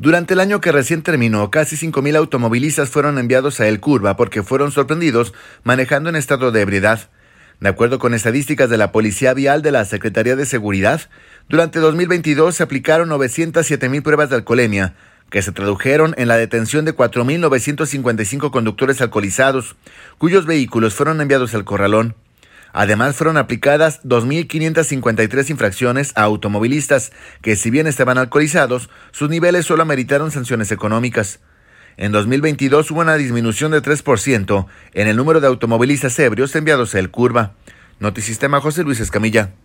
Durante el año que recién terminó, casi 5,000 automovilistas fueron enviados a El Curva porque fueron sorprendidos manejando en estado de ebriedad. De acuerdo con estadísticas de la Policía Vial de la Secretaría de Seguridad, durante 2022 se aplicaron 907,000 pruebas de alcoholemia, que se tradujeron en la detención de 4,955 conductores alcoholizados, cuyos vehículos fueron enviados al corralón. Además, fueron aplicadas 2,553 infracciones a automovilistas que, si bien estaban alcoholizados, sus niveles solo ameritaron sanciones económicas. En 2022 hubo una disminución de 3% en el número de automovilistas ebrios enviados a El Curva. Notisistema, José Luis Escamilla.